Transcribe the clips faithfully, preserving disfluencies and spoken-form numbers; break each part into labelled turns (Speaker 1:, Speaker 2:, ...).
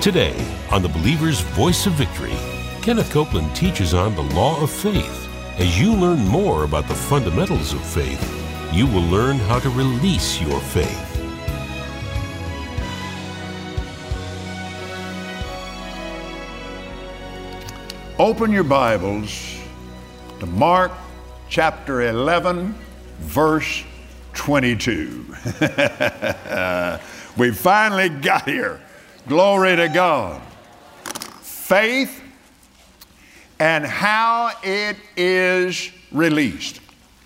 Speaker 1: Today, on the Believer's Voice of Victory, Kenneth Copeland teaches on the law of faith. As you learn more about the fundamentals of faith, you will learn how to release your faith.
Speaker 2: Open your Bibles to Mark chapter eleven, verse twenty-two. We finally got here. Glory to God. Faith and how it is released.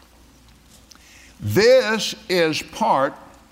Speaker 2: This is part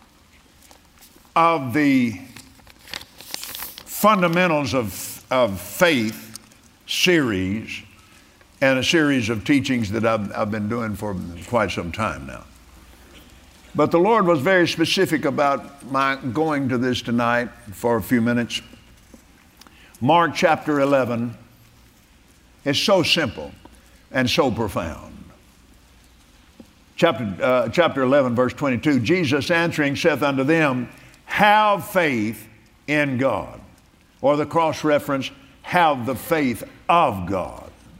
Speaker 2: of the fundamentals of, of faith series and a series of teachings that I've, I've been doing for quite some time now. But the Lord was very specific about my going to this tonight for a few minutes. Mark chapter eleven is so simple and so profound. Chapter, uh, chapter eleven, verse twenty-two, Jesus answering saith unto them, have faith in God. Or the cross-reference, have the faith of God.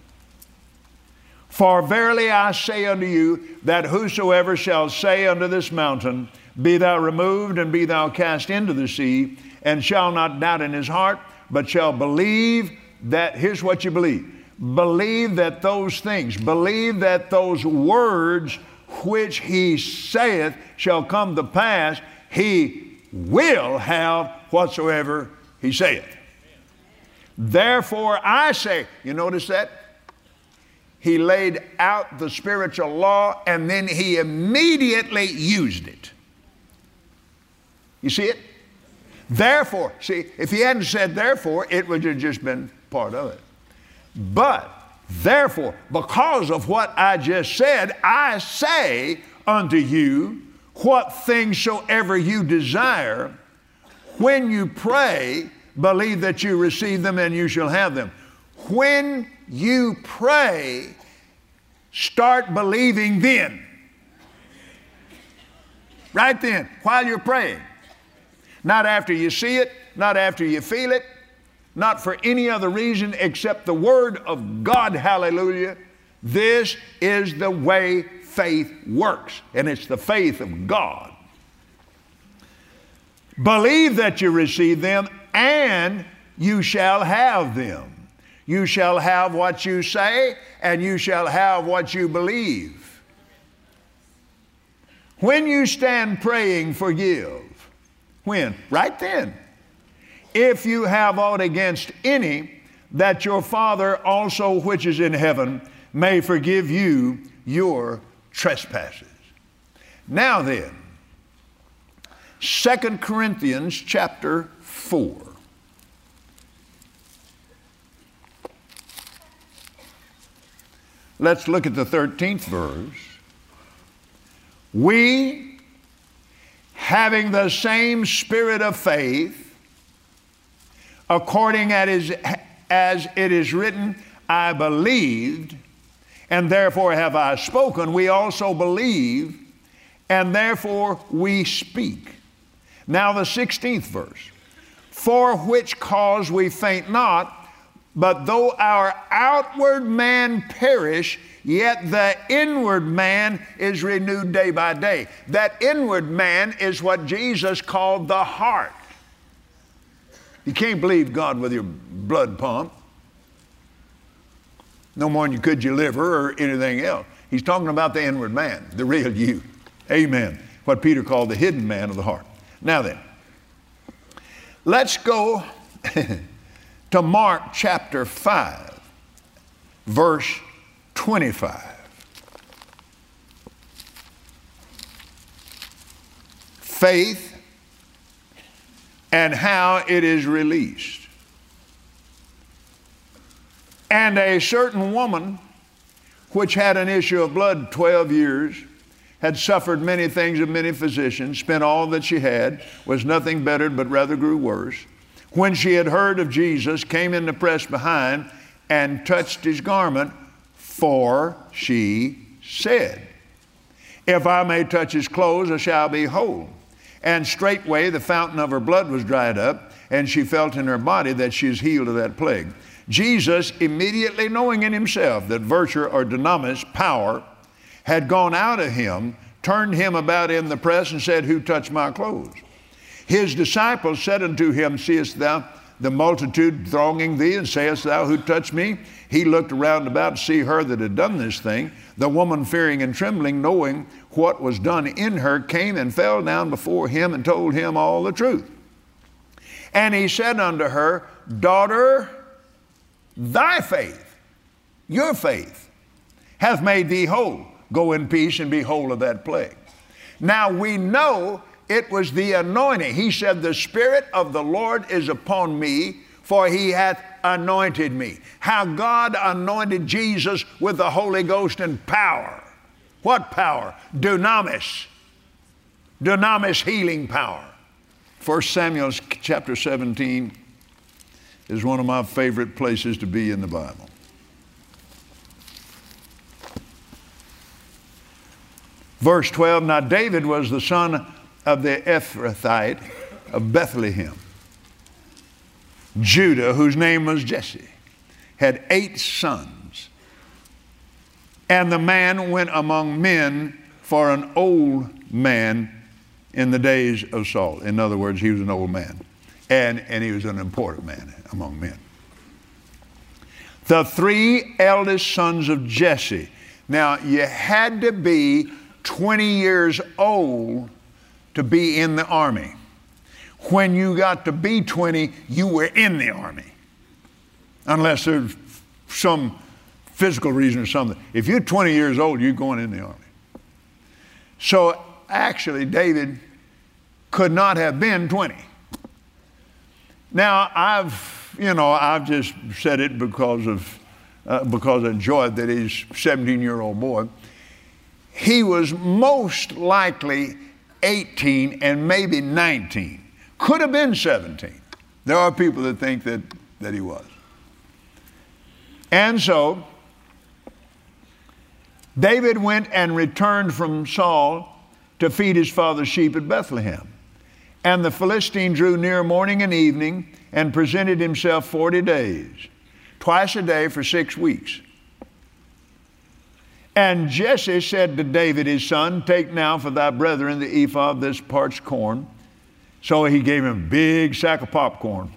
Speaker 2: For verily I say unto you, that whosoever shall say unto this mountain, be thou removed and be thou cast into the sea, and shall not doubt in his heart, but shall believe that, here's what you believe, believe that those things, believe that those words which he saith shall come to pass, he will have whatsoever he saith. Therefore I say, you notice that? He laid out the spiritual law and then he immediately used it. You see it? Therefore, see, if he hadn't said therefore, it would have just been part of it. But therefore, because of what I just said, I say unto you, what things soever you desire, when you pray, believe that you receive them and you shall have them. When you pray, start believing then. Right then, while you're praying. Not after you see it, not after you feel it, not for any other reason except the Word of God, hallelujah. This is the way faith works, and it's the faith of God. Believe that you receive them, and you shall have them. You shall have what you say, and you shall have what you believe. When you stand praying, forgive. When? Right then. If you have aught against any, that your Father also which is in heaven may forgive you your trespasses. Now then, Second Corinthians chapter four. Let's look at the thirteenth verse. We, having the same spirit of faith, according as it is written, I believed, and therefore have I spoken. We also believe, and therefore we speak. Now the sixteenth verse. For which cause we faint not, but though our outward man perish, yet the inward man is renewed day by day. That inward man is what Jesus called the heart. You can't believe God with your blood pump. No more than you could your liver or anything else. He's talking about the inward man, the real you. Amen. What Peter called the hidden man of the heart. Now then, let's go to Mark chapter five, verse twenty-five. Faith and how it is released. And a certain woman which had an issue of blood twelve years, had suffered many things of many physicians, spent all that she had, was nothing bettered, but rather grew worse. When she had heard of Jesus, came in the press behind and touched his garment, for she said, if I may touch his clothes, I shall be whole. And straightway the fountain of her blood was dried up, and she felt in her body that she is healed of that plague. Jesus, immediately knowing in himself that virtue or dunamis, power, had gone out of him, turned him about in the press and said, who touched my clothes? His disciples said unto him, seest thou the multitude thronging thee, and sayest thou, who touched me? He looked around about to see her that had done this thing. The woman, fearing and trembling, knowing what was done in her, came and fell down before him and told him all the truth. And he said unto her, daughter, thy faith, your faith, hath made thee whole. Go in peace and be whole of that plague. Now we know it was the anointing. He said, the Spirit of the Lord is upon me, for he hath anointed me. How God anointed Jesus with the Holy Ghost and power. What power? Dunamis. Dunamis, healing power. First Samuel chapter seventeen is one of my favorite places to be in the Bible. Verse twelve, now David was the son of the Ephrathite of Bethlehem, Judah, whose name was Jesse, had eight sons. And the man went among men for an old man in the days of Saul. In other words, he was an old man. And, and he was an important man among men. The three eldest sons of Jesse. Now, you had to be twenty years old to be in the army. When you got to be twenty, you were in the army. Unless there's some physical reason or something. If you're twenty years old, you're going in the army. So actually, David could not have been twenty. Now, I've, you know, I've just said it because of, uh, because I enjoyed that he's a seventeen-year-old boy. He was most likely eighteen and maybe nineteen. Could have been seventeen. There are people that think that, that he was. And so, David went and returned from Saul to feed his father's sheep at Bethlehem. And the Philistine drew near morning and evening and presented himself forty days, twice a day for six weeks. And Jesse said to David his son, take now for thy brethren the ephah of this parched corn. So he gave him a big sack of popcorn.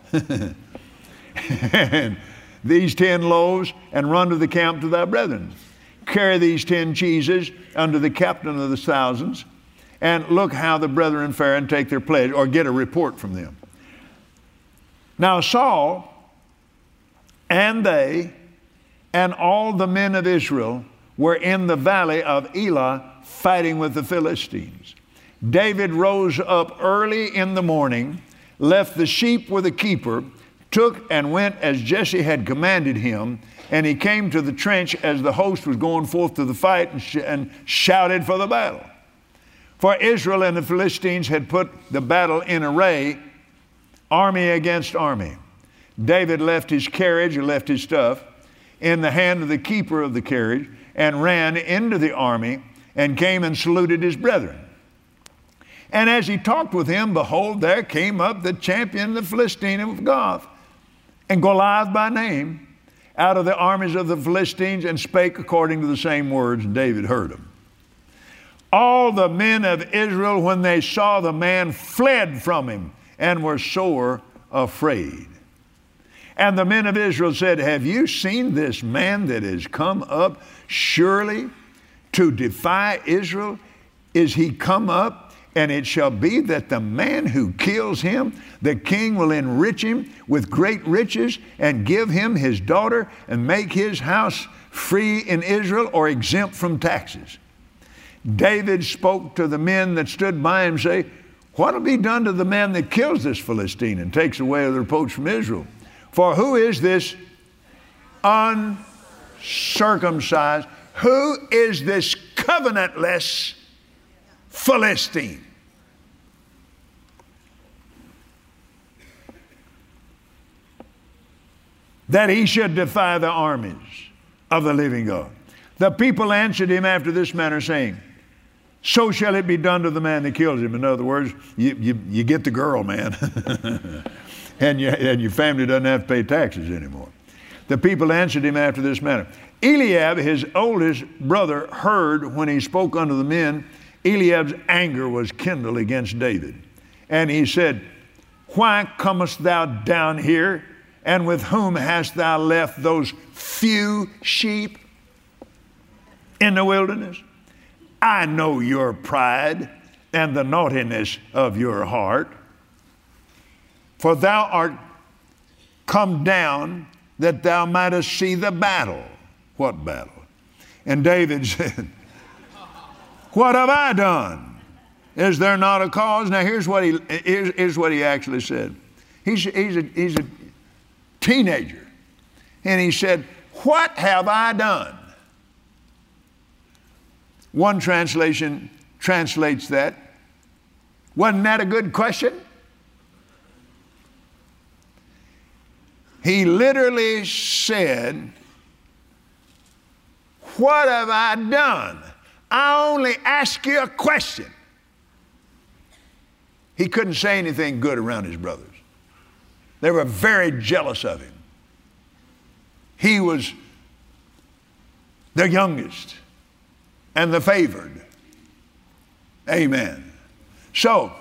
Speaker 2: And these ten loaves, and run to the camp to thy brethren. Carry these ten cheeses unto the captain of the thousands, and look how the brethren fare and take their pledge, or get a report from them. Now Saul and they and all the men of Israel were in the valley of Elah fighting with the Philistines. David rose up early in the morning, left the sheep with a keeper, took and went as Jesse had commanded him, and he came to the trench as the host was going forth to the fight, and, sh- and shouted for the battle. For Israel and the Philistines had put the battle in array, army against army. David left his carriage, or left his stuff, in the hand of the keeper of the carriage, and ran into the army, and came and saluted his brethren. And as he talked with him, behold, there came up the champion of the Philistine of Gath, and Goliath by name, out of the armies of the Philistines, and spake according to the same words, and David heard them. All the men of Israel, when they saw the man, fled from him, and were sore afraid. And the men of Israel said, have you seen this man that has come up surely to defy Israel? Is he come up? And it shall be that the man who kills him, the king will enrich him with great riches, and give him his daughter, and make his house free in Israel, or exempt from taxes. David spoke to the men that stood by him, say, what will be done to the man that kills this Philistine and takes away the reproach from Israel? For who is this uncircumcised? Who is this covenantless Philistine? That he should defy the armies of the living God. The people answered him after this manner, saying, so shall it be done to the man that kills him. In other words, you, you, you get the girl, man. and, you, and your family doesn't have to pay taxes anymore. The people answered him after this manner. Eliab, his oldest brother, heard when he spoke unto the men. Eliab's anger was kindled against David. And he said, why comest thou down here? And with whom hast thou left those few sheep in the wilderness? I know your pride and the naughtiness of your heart. For thou art come down that thou mightest see the battle. What battle? And David said, what have I done? Is there not a cause? Now here's what he, here's, here's what he actually said. He's, he's, a, he's a teenager. And he said, what have I done? One translation translates that. Wasn't that a good question? He literally said, what have I done? I only ask you a question. He couldn't say anything good around his brothers. They were very jealous of him. He was the youngest and the favored. Amen. So,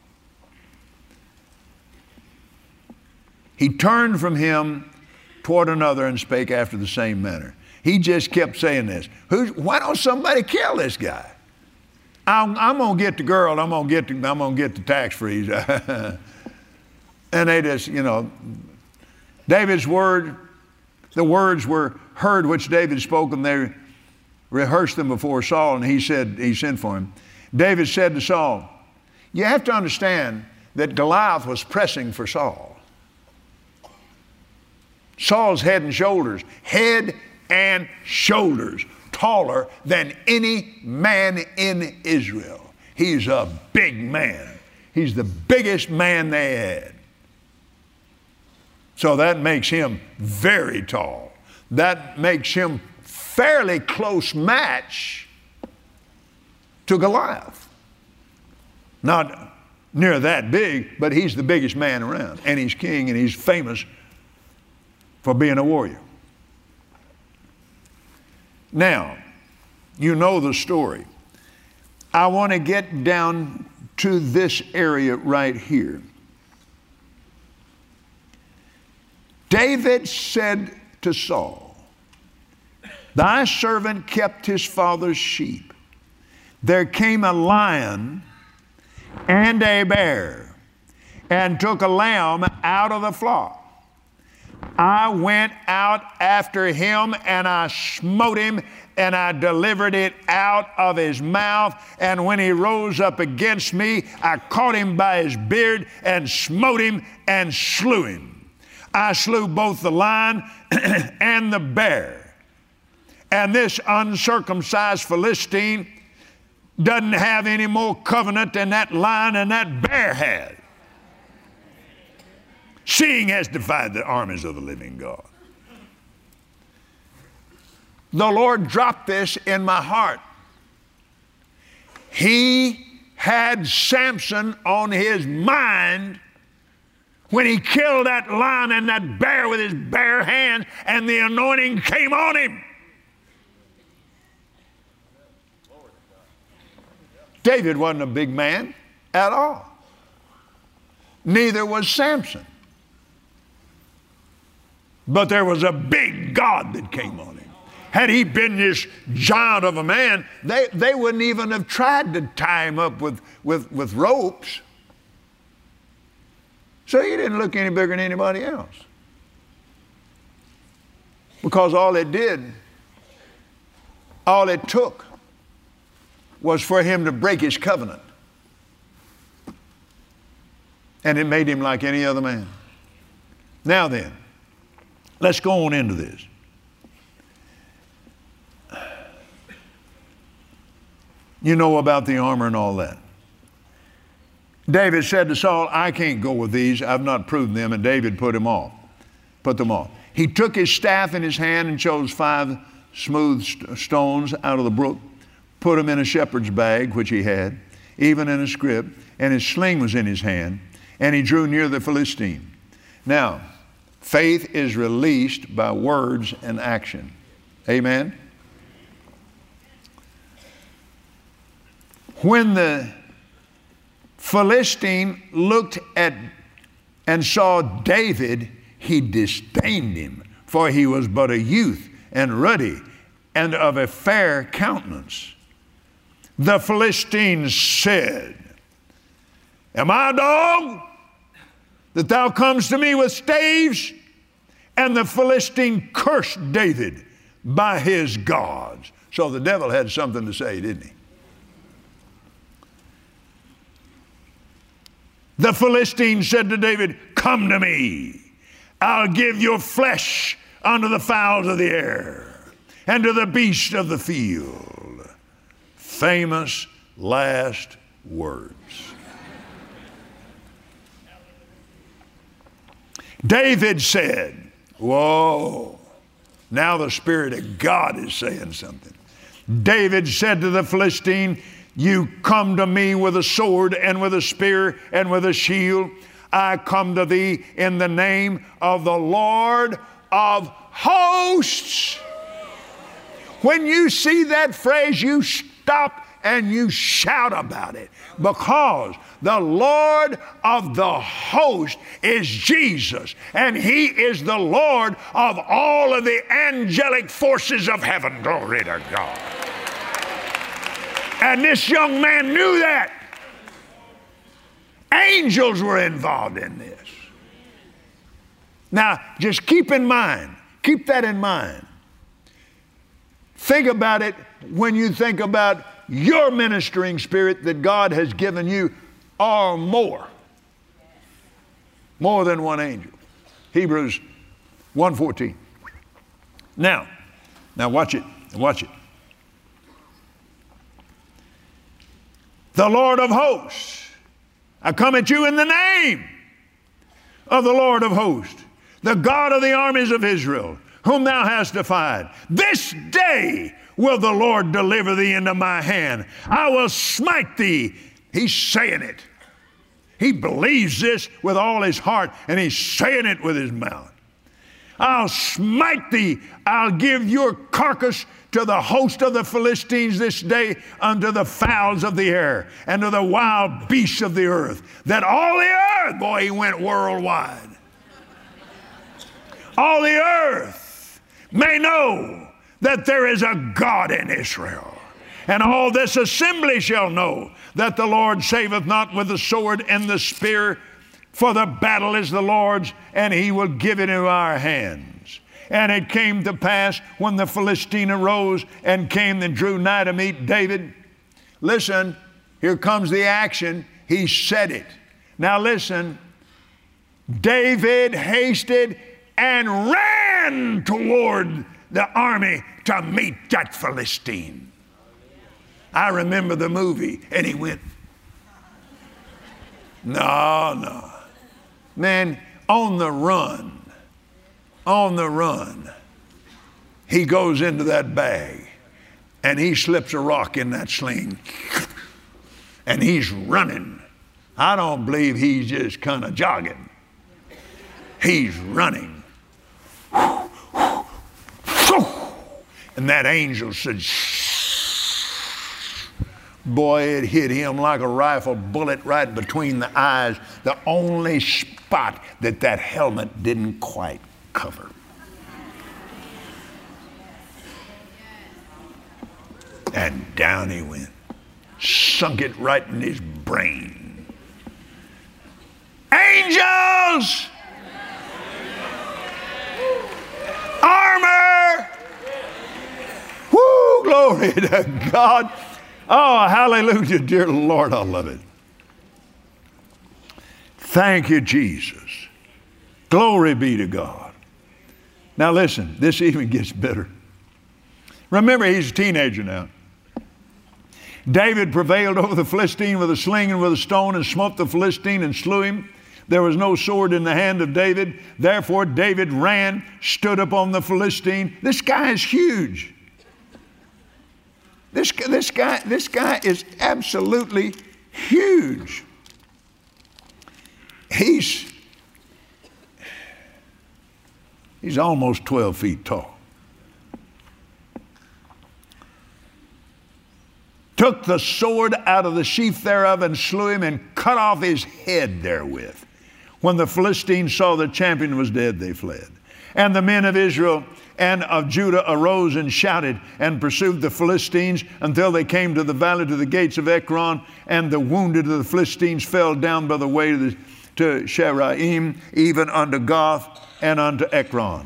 Speaker 2: he turned from him toward another and spake after the same manner. He just kept saying this. Who's, why don't somebody kill this guy? I'm, I'm going to get the girl. I'm going to get the, I'm going to get the tax freeze. And they just, you know, David's word, the words were heard which David spoke, and they rehearsed them before Saul, and he said, he sent for him. David said to Saul, you have to understand that Goliath was pressing for Saul. Saul's head and shoulders, head and shoulders taller than any man in Israel. He's a big man. He's the biggest man they had. So that makes him very tall. That makes him fairly close match to Goliath. Not near that big, but he's the biggest man around. And he's king, and he's famous for being a warrior. Now, you know the story. I want to get down to this area right here. David said to Saul, thy servant kept his father's sheep. There came a lion and a bear and took a lamb out of the flock. I went out after him, and I smote him, and I delivered it out of his mouth. And when he rose up against me, I caught him by his beard and smote him and slew him. I slew both the lion and the bear. And this uncircumcised Philistine doesn't have any more covenant than that lion and that bear had, seeing has defied the armies of the living God. The Lord dropped this in my heart. He had Samson on his mind when he killed that lion and that bear with his bare hand, and the anointing came on him. David wasn't a big man at all. Neither was Samson. But there was a big God that came on him. Had he been this giant of a man, they, they wouldn't even have tried to tie him up with, with, with ropes. So he didn't look any bigger than anybody else. Because all it did, all it took, was for him to break his covenant. And it made him like any other man. Now then, let's go on into this. You know about the armor and all that. David said to Saul, I can't go with these. I've not proven them. And David put them off. Put them off. He took his staff in his hand and chose five smooth st- stones out of the brook, put them in a shepherd's bag, which he had, even in a scrip, and his sling was in his hand, and he drew near the Philistine. Now, faith is released by words and action. Amen? When the Philistine looked at and saw David, he disdained him, for he was but a youth and ruddy and of a fair countenance. The Philistine said, Am I a dog that thou comest to me with staves? And the Philistine cursed David by his gods. So the devil had something to say, didn't he? The Philistine said to David, Come to me. I'll give your flesh unto the fowls of the air and to the beasts of the field. Famous last words. David said, Whoa, now the Spirit of God is saying something. David said to the Philistine, You come to me with a sword and with a spear and with a shield. I come to thee in the name of the Lord of hosts. When you see that phrase, you stop and you shout about it, because the Lord of the host is Jesus, and He is the Lord of all of the angelic forces of heaven. Glory to God. And this young man knew that. Angels were involved in this. Now, just keep in mind, keep that in mind. Think about it when you think about your ministering spirit that God has given you, or more. More than one angel. Hebrews one fourteen. Now, now watch it, watch it. The Lord of hosts, I come at you in the name of the Lord of hosts, the God of the armies of Israel, whom thou hast defied. This day will the Lord deliver thee into my hand. I will smite thee. He's saying it. He believes this with all his heart, and he's saying it with his mouth. I'll smite thee. I'll give your carcass to the host of the Philistines this day, unto the fowls of the air, and to the wild beasts of the earth, that all the earth, boy, he went worldwide. All the earth may know that there is a God in Israel. And all this assembly shall know that the Lord saveth not with the sword and the spear, for the battle is the Lord's, and He will give it into our hands. And it came to pass, when the Philistine arose and came and drew nigh to meet David. Listen, here comes the action. He said it. Now listen, David hasted and ran toward the army to meet that Philistine. I remember the movie, and he went, no, no. Man, on the run, on the run, he goes into that bag, and he slips a rock in that sling, and he's running. I don't believe he's just kind of jogging. He's running. And that angel said, boy, it hit him like a rifle bullet right between the eyes, the only spot that that helmet didn't quite cover. And down he went, sunk it right in his brain. Angels! Armor! Woo, glory to God. Oh, hallelujah, dear Lord, I love it. Thank you, Jesus. Glory be to God. Now listen, this even gets better. Remember, he's a teenager now. David prevailed over the Philistine with a sling and with a stone, and smote the Philistine and slew him. There was no sword in the hand of David. Therefore David ran, stood upon the Philistine. This guy is huge. This, this guy, this guy is absolutely huge. He's, He's almost twelve feet tall. Took the sword out of the sheath thereof and slew him and cut off his head therewith. When the Philistines saw the champion was dead, they fled. And the men of Israel and of Judah arose and shouted and pursued the Philistines until they came to the valley to the gates of Ekron. And the wounded of the Philistines fell down by the way to, the, to Sharaim, even unto Goth and unto Ekron.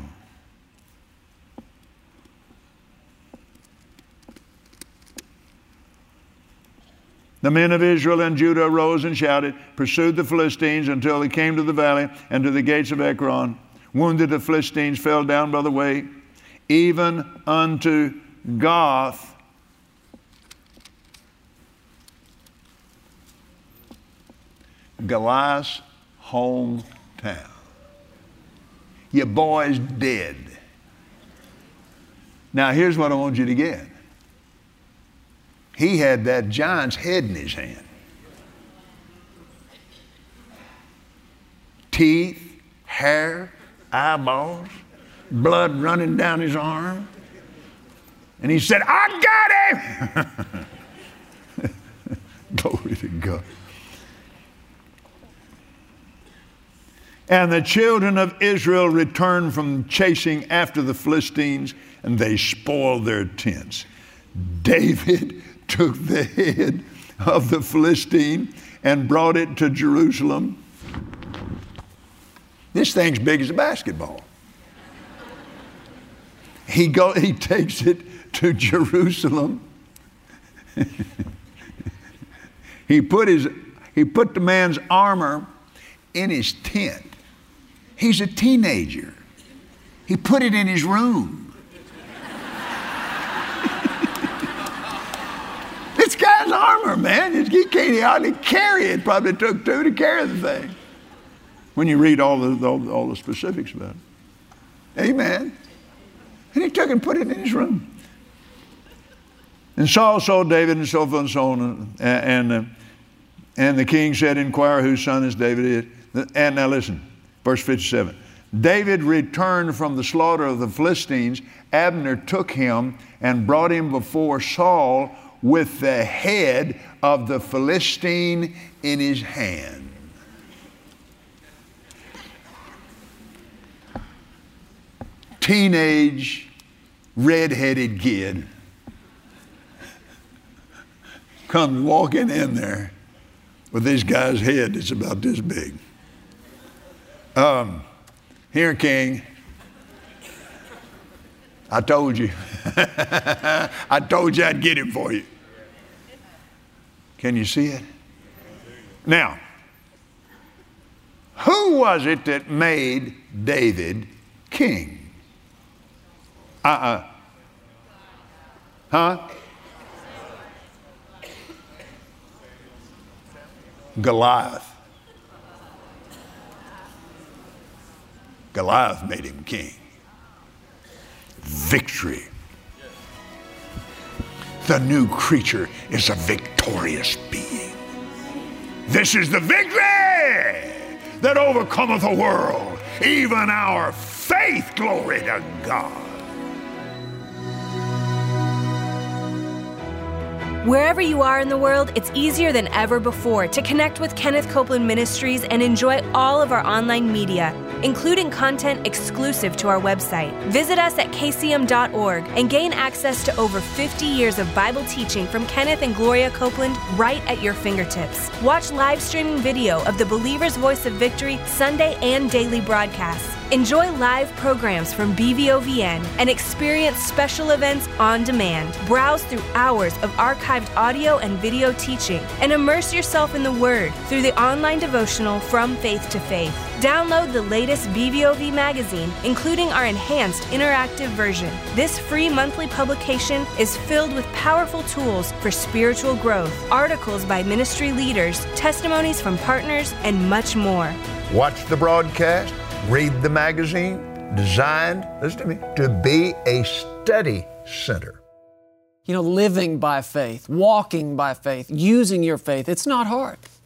Speaker 2: The men of Israel and Judah arose and shouted, pursued the Philistines until they came to the valley and to the gates of Ekron. Wounded the Philistines fell down by the way, even unto Goth. Goliath's hometown. Your boy's dead. Now here's what I want you to get. He had that giant's head in his hand. Teeth, hair, eyeballs, blood running down his arm. And he said, I got him! Glory to God. And the children of Israel returned from chasing after the Philistines, and they spoiled their tents. David took the head of the Philistine and brought it to Jerusalem. This thing's big as a basketball. He go, he takes it to Jerusalem. he put his, he put the man's armor in his tent. He's a teenager. He put it in his room. This guy's armor, man, he can't hardly carry it. Probably took two to carry the thing. When you read all the, all, all the specifics about it. Amen. And he took and put it in his room. And Saul saw David and so forth and so on. And, and, uh, and the king said, inquire whose son is David is. And now listen, verse fifty-seven. David returned from the slaughter of the Philistines. Abner took him and brought him before Saul with the head of the Philistine in his hand. Teenage, red-headed kid comes walking in there with this guy's head that's about this big. Um, here, King, I told you. I told you I'd get him for you. Can you see it? Now, who was it that made David king? Uh-uh. Huh? Goliath. Goliath made him king. Victory. The new creature is a victorious being. This is the victory that overcometh the world, even our faith. Glory to God.
Speaker 3: Wherever you are in the world, it's easier than ever before to connect with Kenneth Copeland Ministries and enjoy all of our online media, including content exclusive to our website. Visit us at k c m dot org and gain access to over fifty years of Bible teaching from Kenneth and Gloria Copeland right at your fingertips. Watch live streaming video of the Believer's Voice of Victory Sunday and daily broadcasts. Enjoy live programs from B V O V N and experience special events on demand. Browse through hours of archived audio and video teaching and immerse yourself in the Word through the online devotional From Faith to Faith. Download the latest B V O V magazine, including our enhanced interactive version. This free monthly publication is filled with powerful tools for spiritual growth, articles by ministry leaders, testimonies from partners, and much more.
Speaker 2: Watch the broadcast. Read the magazine, designed, listen to me, to be a study center.
Speaker 4: You know, living by faith, walking by faith, using your faith, it's not hard.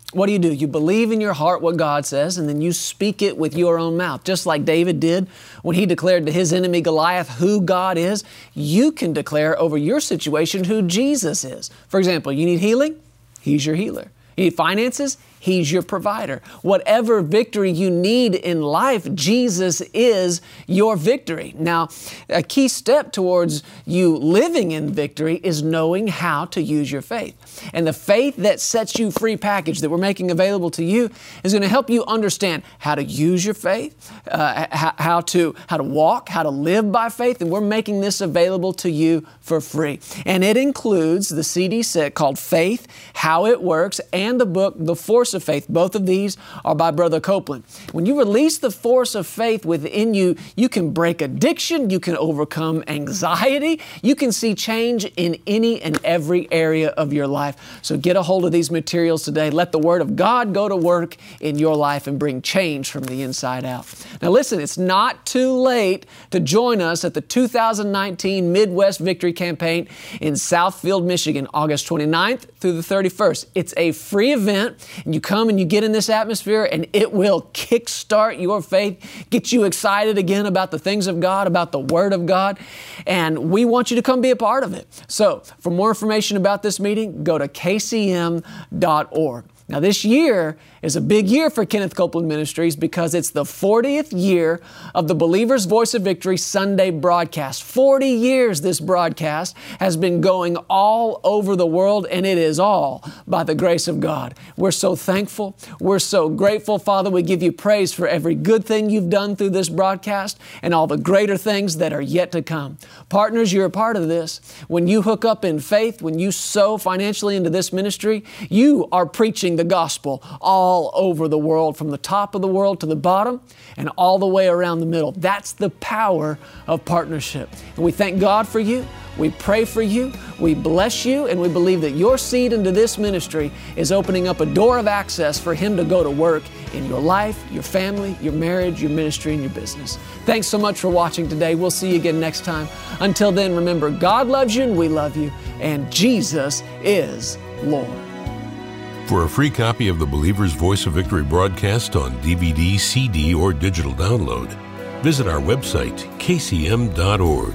Speaker 4: What do you do? You believe in your heart what God says, and then you speak it with your own mouth. Just like David did when he declared to his enemy Goliath who God is, you can declare over your situation who Jesus is. For example, you need healing? He's your healer. You need finances? He's your provider. Whatever victory you need in life, Jesus is your victory. Now, a key step towards you living in victory is knowing how to use your faith. And the Faith That Sets You Free package that we're making available to you is going to help you understand how to use your faith, uh, how, how to how to walk, how to live by faith, and we're making this available to you for free. And it includes the C D set called Faith, How It Works, and the book, The Force of Faith. Both of these are by Brother Copeland. When you release the force of faith within you, you can break addiction, you can overcome anxiety, you can see change in any and every area of your life. So get a hold of these materials today. Let the Word of God go to work in your life and bring change from the inside out. Now listen, it's not too late to join us at the two thousand nineteen Midwest Victory Campaign in Southfield, Michigan, August twenty-ninth through the thirty-first. It's a free event, and you come and you get in this atmosphere, and it will kickstart your faith, get you excited again about the things of God, about the Word of God, and we want you to come be a part of it. So for more information about this meeting, go to K C M dot org. Now, this year is a big year for Kenneth Copeland Ministries because it's the fortieth year of the Believer's Voice of Victory Sunday broadcast. forty years this broadcast has been going all over the world, and it is all by the grace of God. We're so thankful. We're so grateful, Father. We give you praise for every good thing you've done through this broadcast and all the greater things that are yet to come. Partners, you're a part of this. When you hook up in faith, when you sow financially into this ministry, you are preaching the gospel all over the world, from the top of the world to the bottom and all the way around the middle. That's the power of partnership. And we thank God for you. We pray for you. We bless you. And we believe that your seed into this ministry is opening up a door of access for Him to go to work in your life, your family, your marriage, your ministry, and your business. Thanks so much for watching today. We'll see you again next time. Until then, remember, God loves you and we love you, and Jesus is Lord.
Speaker 1: For a free copy of the Believer's Voice of Victory broadcast on D V D, C D, or digital download, visit our website, K C M dot org.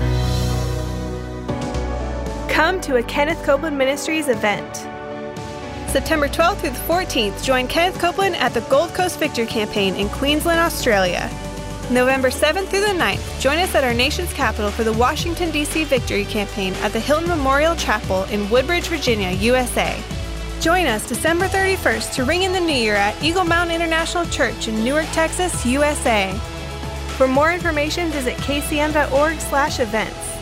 Speaker 3: Come to a Kenneth Copeland Ministries event. September twelfth through the fourteenth, join Kenneth Copeland at the Gold Coast Victory Campaign in Queensland, Australia. November seventh through the ninth, join us at our nation's capital for the Washington, D C Victory Campaign at the Hilton Memorial Chapel in Woodbridge, Virginia, U S A. Join us December thirty-first to ring in the new year at Eagle Mountain International Church in Newark, Texas, U S A. For more information, visit K C M dot org slash events.